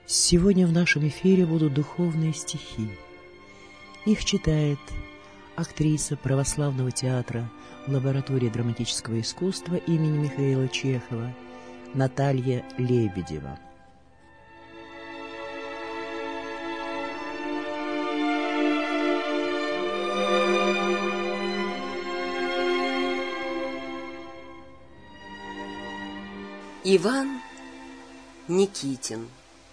Сегодня в нашем эфире будут духовные стихи. Их читает актриса православного театра лаборатории драматического искусства имени Михаила Чехова Наталья Лебедева. Иван Никитин.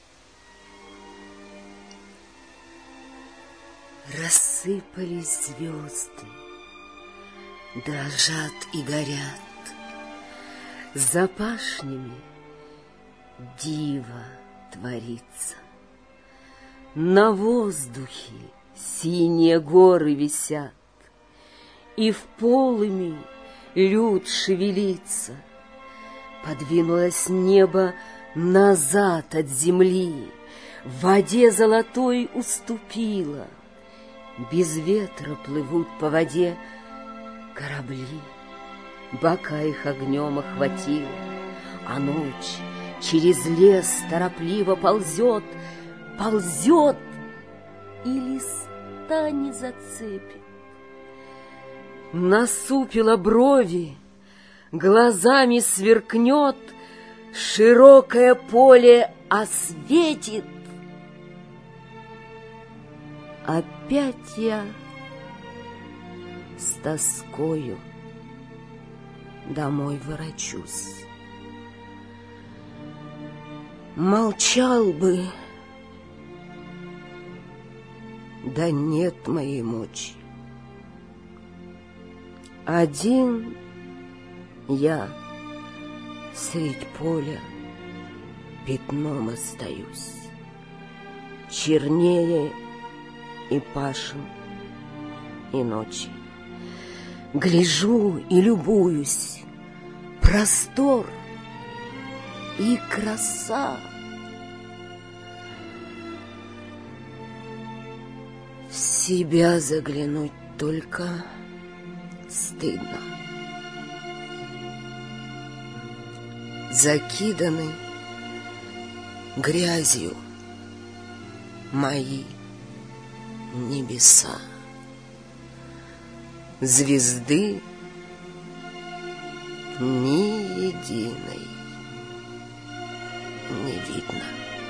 Рассыпались звезды, дрожат и горят, за пашнями диво творится. На воздухе синие горы висят, и в полыми люд шевелится. Подвинулось небо назад от земли, в воде золотой уступило. Без ветра плывут по воде корабли, бока их огнем охватило, а ночь через лес торопливо ползет, ползет и листа не зацепит. Насупила брови, глазами сверкнет, широкое поле осветит. Опять я с тоскою домой ворочусь. Молчал бы, да нет моей мочи. Один я средь поля пятном остаюсь, чернее и пашем, и ночи. Гляжу и любуюсь, простор и краса. В себя заглянуть только стыдно. Закиданы грязью мои небеса. Звезды ни единой не видно.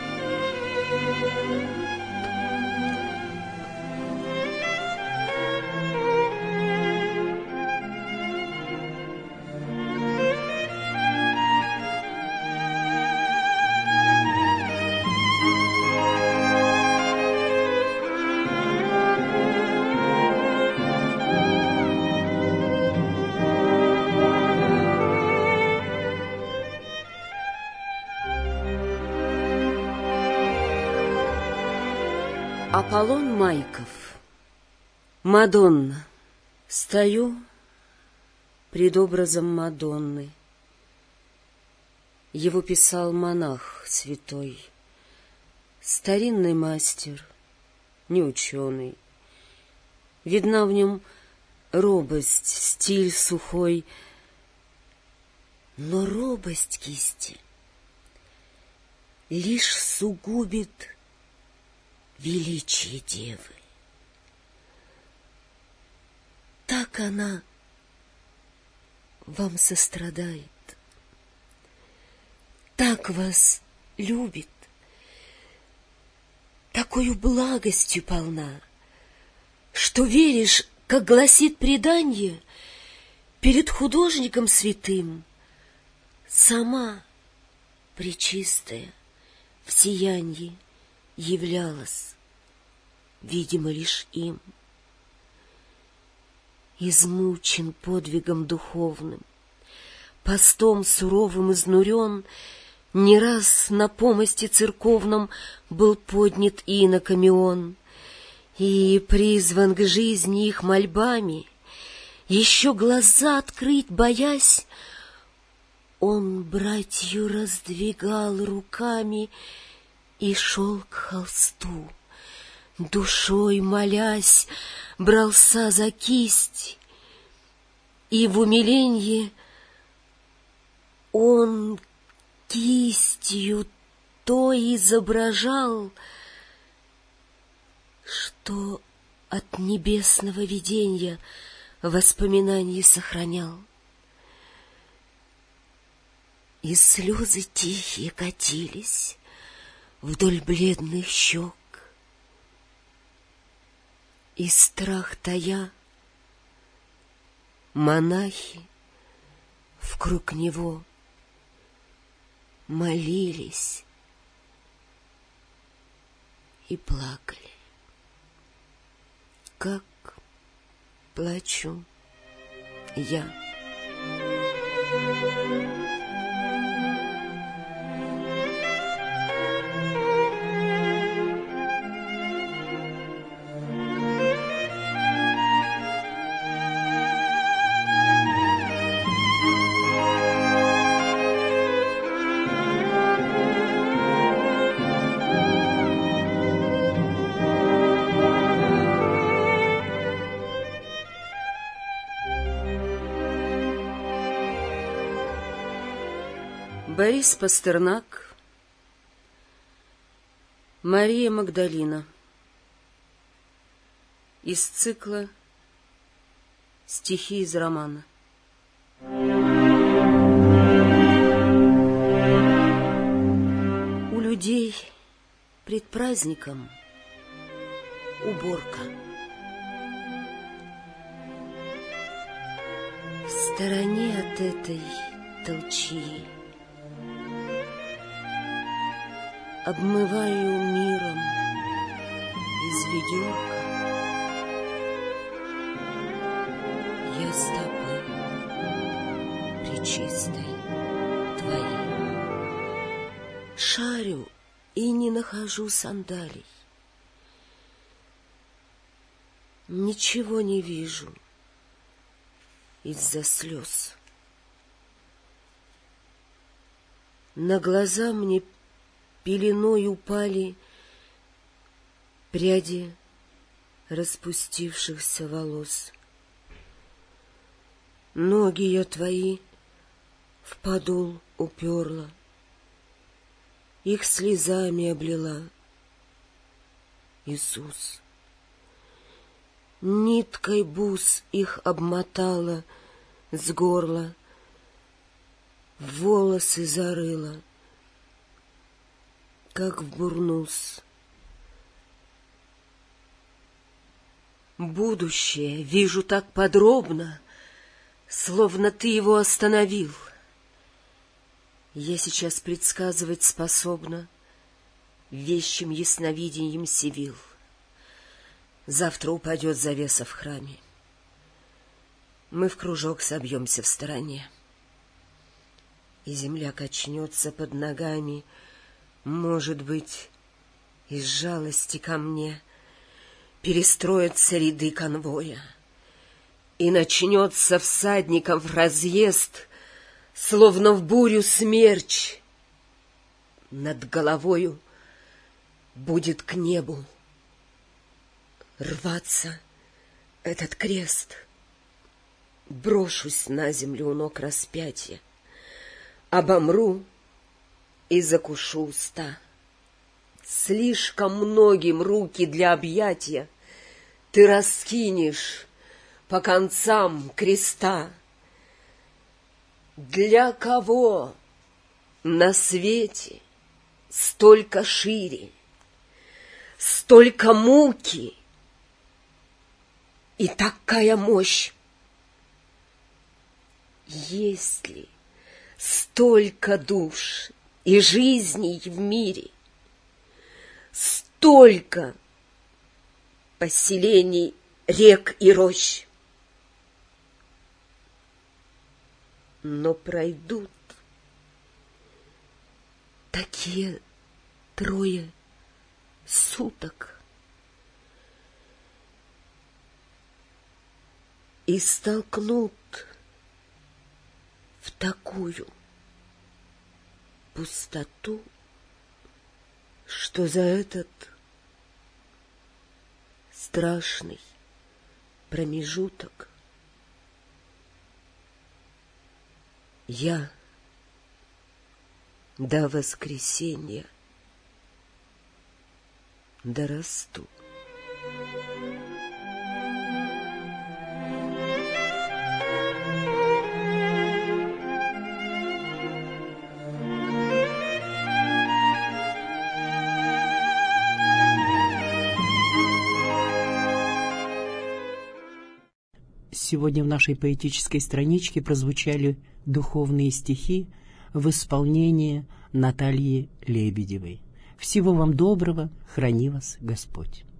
Аполлон Майков. Мадонна. Стою пред образом Мадонны. Его писал монах святой, старинный мастер, не ученый. Видна в нем робость, стиль сухой, но робость кисти лишь сугубит величие девы. Так она вам сострадает, так вас любит, такою благостью полна, что веришь, как гласит преданье, перед художником святым сама пречистая в сиянье являлась, видимо, лишь им. Измучен подвигом духовным, постом суровым изнурен, не раз на помосте церковном был поднят иноками он, и призван к жизни их мольбами, еще глаза открыть боясь, он братью раздвигал руками и шел к холсту, душой молясь, брался за кисть, и в умиленье он кистью то изображал, что от небесного виденья воспоминания сохранял. И слезы тихие катились вдоль бледных щек, и страх тая, монахи вкруг него молились и плакали, как плачу я. Борис Пастернак, Мария Магдалина. Из цикла «Стихи из романа». У людей пред праздником уборка. В стороне от этой толчии обмываю миром из ведерка я стопы пречистой твоей. Шарю и не нахожу сандалий, ничего не вижу из-за слез. На глаза мне пеленой упали пряди распустившихся волос. Ноги я твои в подол уперла, их слезами облила, Иисус. Ниткой бус их обмотала с горла, в волосы зарыла, как в бурнус. Будущее вижу так подробно, словно ты его остановил. Я сейчас предсказывать способна вещим ясновидением Сивил. Завтра упадет завеса в храме. Мы в кружок собьемся в стороне, и земля качнется под ногами, может быть, из жалости ко мне перестроятся ряды конвоя, и начнется всадников разъезд, словно в бурю смерч. Над головою будет к небу рваться этот крест. Брошусь на землю у ног распятия, обомру и закушу уста. Слишком многим руки для объятия ты раскинешь по концам креста. Для кого на свете столько шире, столько муки и такая мощь? Есть ли столько душ и жизней в мире, столько поселений, рек и рощ? Но пройдут такие 3 суток, и столкнут в такую пустоту, что за этот страшный промежуток я до воскресенья дорасту. Сегодня в нашей поэтической страничке прозвучали духовные стихи в исполнении Натальи Лебедевой. Всего вам доброго, храни вас Господь.